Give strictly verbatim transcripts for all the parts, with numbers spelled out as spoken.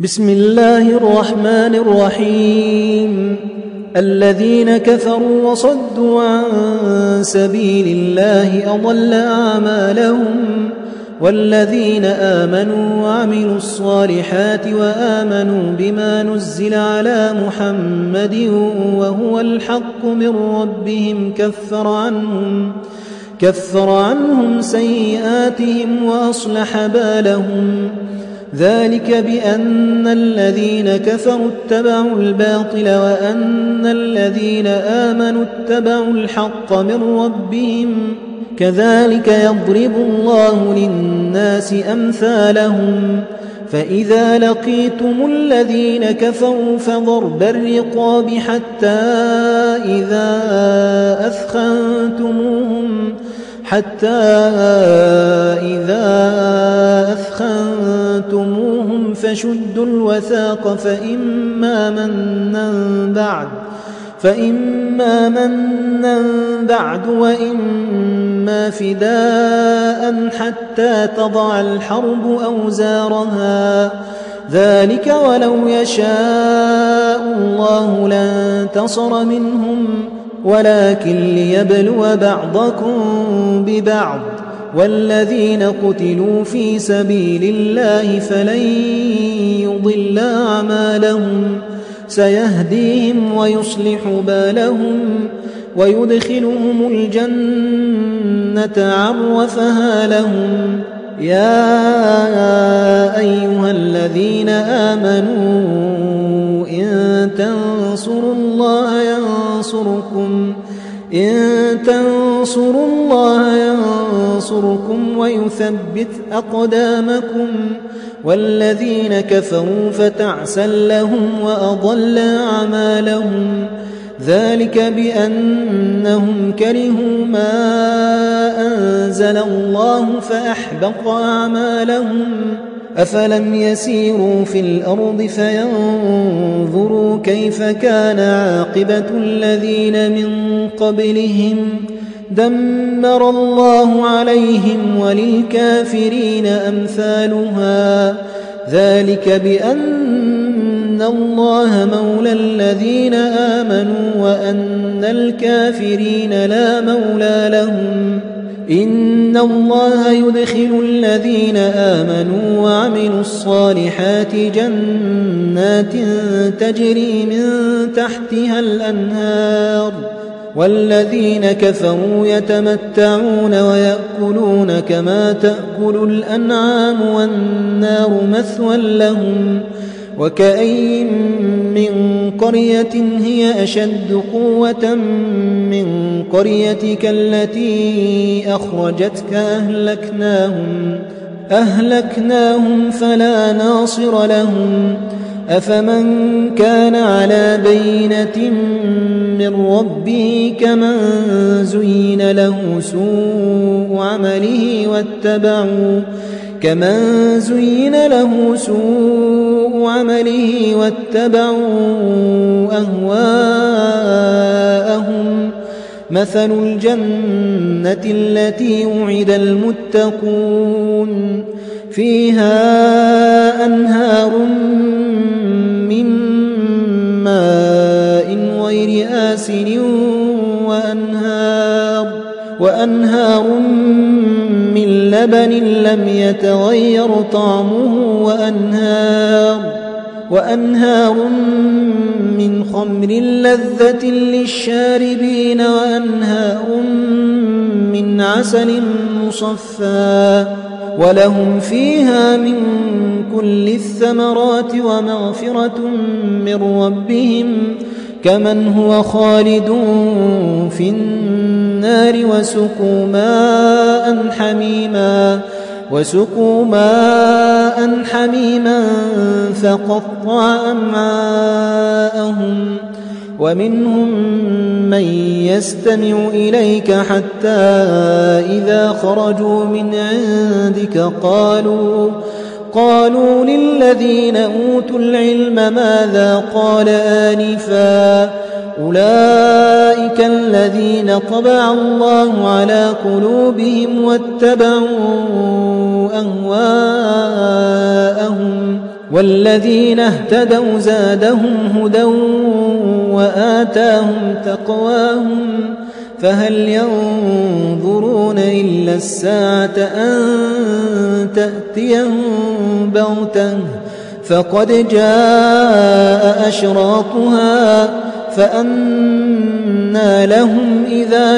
بسم الله الرحمن الرحيم. الذين كفروا وصدوا عن سبيل الله أضل أعمالهم، والذين آمنوا وعملوا الصالحات وآمنوا بما نزل على محمد وهو الحق من ربهم كفر عنهم كفر عنهم سيئاتهم وأصلح بالهم. ذلك بأن الذين كفروا اتبعوا الباطل وأن الذين آمنوا اتبعوا الحق من ربهم. كذلك يضرب الله للناس أمثالهم. فإذا لقيتم الذين كفروا فضرب الرقاب حتى إذا أثخنتموهم حتى إذا أثخنتموهم فشدوا الوثاق فإما منا بعد فإما منا بعد وإما فداء حتى تضع الحرب أوزارها. ذلك ولو يشاء الله لانتصر منهم، ولكن ليبلو بعضكم ببعض. والذين قتلوا في سبيل الله فلن يضل أعمالهم، سيهديهم ويصلح بالهم ويدخلهم الجنة عرفها لهم. يا أيها الذين آمنوا إن تنصروا الله ينصركم إن تنصروا الله ينصركم ويثبت أقدامكم. والذين كفروا فتعسا لهم وأضل أعمالهم. ذلك بأنهم كرهوا ما أنزل الله فأحبط أعمالهم. أفلم يسيروا في الأرض فينظروا كيف كان عاقبة الذين من قبلهم. دمر الله عليهم وللكافرين أمثالها. ذلك بأن الله مولى الذين آمنوا وأن الكافرين لا مولى لهم. إن الله يدخل الذين آمنوا وعملوا الصالحات جنات تجري من تحتها الأنهار، والذين كفروا يتمتعون ويأكلون كما تأكل الأنعام والنار مثوى لهم. وكأين من قرية هي أشد قوة من قريتك التي أخرجتك أهلكناهم أهلكناهم فلا ناصر لهم. أفمن كان على بينة من ربه كمن زين له سوء عمله واتبعوا كمن زين له سوء عمله واتبعوا أهواءهم. مثل الجنة التي وعد المتقون فيها أنهار من ماء غير آسن وأنهار, وأنهار من لبن لم يتغير طعمه وأنهار, وأنهار من خمر لذة للشاربين وأنهار من عسل مصفى. ولهم فيها من كل الثمرات ومغفرة من ربهم كمن هو خالد في النار. وسقوا ماء حميما وسقوا ماء حميما فقطع أمعاءهم. ومنهم من يستمع إليك حتى إذا خرجوا من عندك قالوا قالوا للذين أوتوا العلم ماذا قال آنفا. أولئك الذين طبع الله على قلوبهم واتبعوا أهواءهم. والذين اهتدوا زادهم هدى وآتاهم تقواهم فهل ينظرون إلا الساعة أن تأتيهم بغتة فقد جاء أشراطها فأنى لهم إذا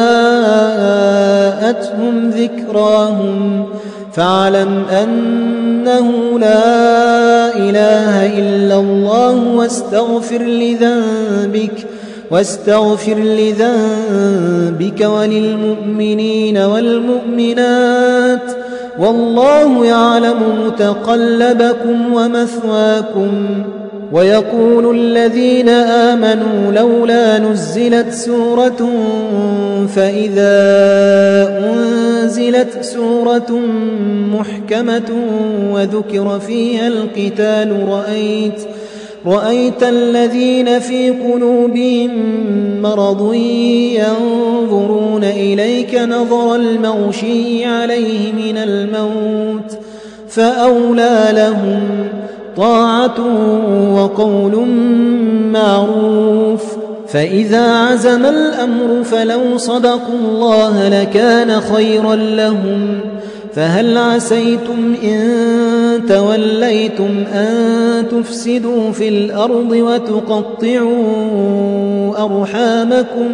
جاءتهم ذكراهم فاعلم أنه لا إله إلا الله واستغفر لذنبك واستغفر لذنبك وللمؤمنين والمؤمنات والله يعلم متقلبكم ومثواكم. ويقول الذين آمنوا لولا نزلت سورة فإذا أنزلت سورة محكمة وذكر فيها القتال رأيت رأيت الذين في قلوبهم مرض ينظرون إليك نظر المغشي عليه من الموت فأولى لهم طاعة وقول معروف. فإذا عزم الأمر فلو صدقوا الله لكان خيرا لهم. فهل عسيتم إن توليتم أن تفسدوا في الأرض وتقطعوا أرحامكم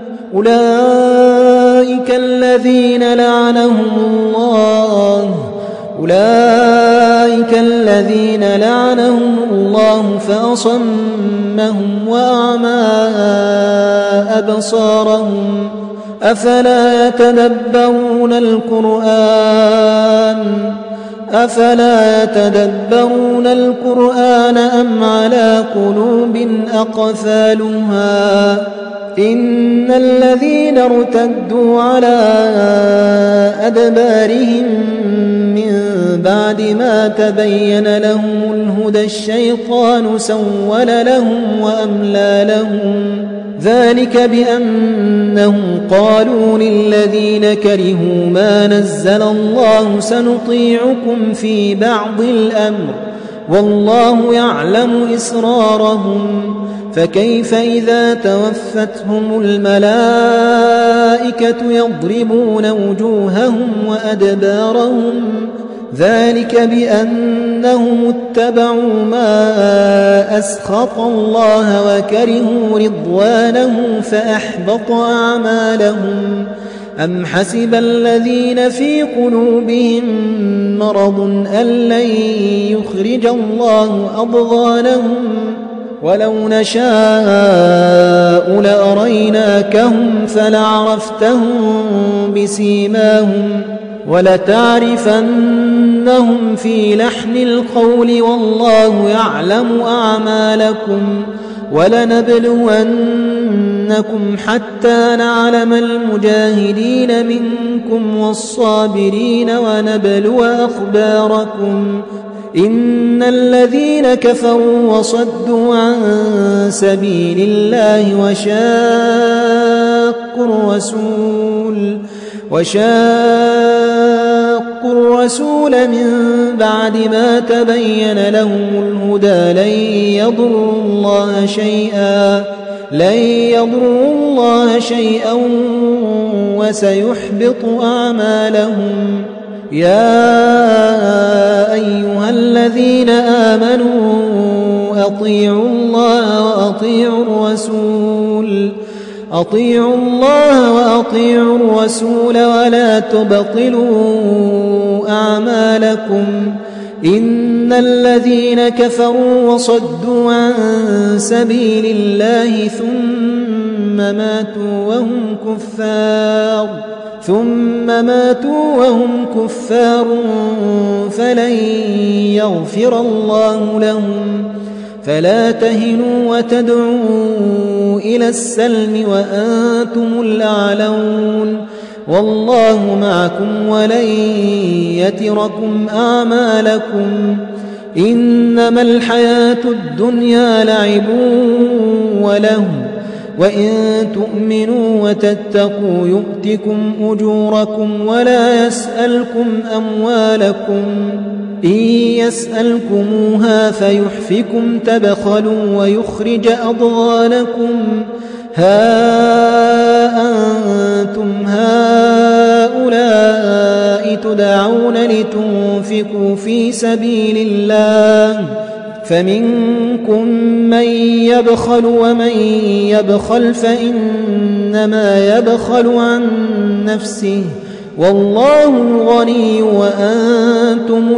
أولئك الذين لعنهم الله أولئك الذين لعنهم الله فأصمهم وأعمى أبصارهم أفلا يتدبرون القرآن أفلا يتدبرون القرآن أم على قلوب أقفالها إن الذين ارتدوا على أدبارهم من بعد ما تبين لهم الهدى الشيطان سول لهم وأملى لهم ذلك بأنهم قالوا للذين كرهوا ما نزل الله سنطيعكم في بعض الأمر والله يعلم إسرارهم فكيف إذا توفتهم الملائكة يضربون وجوههم وأدبارهم ذلك بأنهم اتبعوا ما أسخط الله وكرهوا رضوانه فأحبط أعمالهم أم حسب الذين في قلوبهم مرض أن لن يخرج الله أضغانهم ولو نشاء لأريناكهم فلعرفتهم بسيماهم ولتعرفنهم في لحن القول والله يعلم أعمالكم ولنبلونكم حتى نعلم المجاهدين منكم والصابرين ونبلو أخباركم إن الذين كفروا وصدوا عن سبيل الله وشاقوا الرسول وشاقوا الرسول من بعد ما تبين لهم الهدى لن يضروا الله شيئا لن يضروا الله شيئا وسيحبط أعمالهم. يا أيها الذين آمنوا أطيعوا الله وأطيعوا الرسول أطيعوا الله وأطيعوا الرسول ولا تبطلوا أعمالكم إن الذين كفروا وصدوا عن سبيل الله ثم ماتوا وهم كفار ثم ماتوا وهم كفار فلن يغفر الله لهم فلا تهنوا وتدعوا إلى السلم وأنتم الأعلون والله معكم ولن يتركم أعمالكم إنما الحياة الدنيا لعب وله وإن تؤمنوا وتتقوا يؤتكم أجوركم ولا يسألكم أموالكم إن يسألكموها فيحفكم تبخلوا ويخرج أضغانكم ها أنتم هؤلاء تدعون لتنفقوا في سبيل الله فمنكم من يبخل ومن يبخل فإنما يبخل عن نفسه والله الغني وأنتم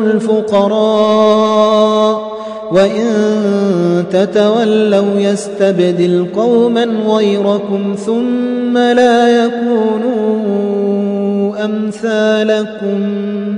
الفقراء وإن تتولوا يستبدل قوما غيركم ثم لا يكونوا أمثالكم